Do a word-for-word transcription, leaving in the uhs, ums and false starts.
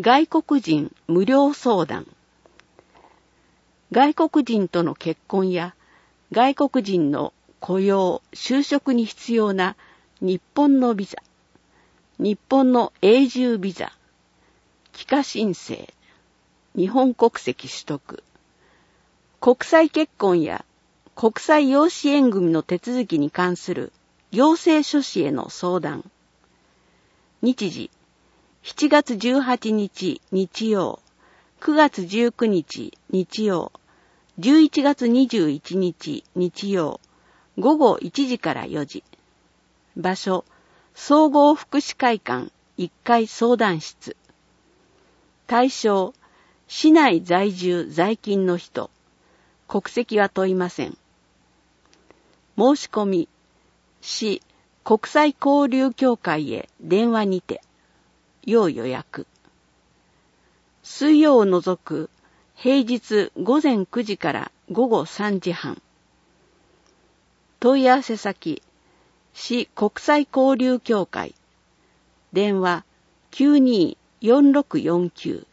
外国人無料相談。外国人との結婚や外国人の雇用、就職に必要な日本のビザ、日本の永住ビザ、帰化申請、日本国籍取得、国際結婚や国際養子縁組の手続きに関する行政書士への相談。日時、しちがつじゅうはちにち日曜、くがつじゅうくにち日曜、じゅういちがつにじゅういちにち日曜、ごごいちじからよじ。場所、総合福祉会館いっかい相談室。対象、市内在住在勤の人。国籍は問いません。申し込み、市国際交流協会へ電話にて。要予約。水曜を除く平日ごぜんくじからごごさんじはん。問い合わせ先、市国際交流協会。電話 きゅうにーよんろくよんきゅう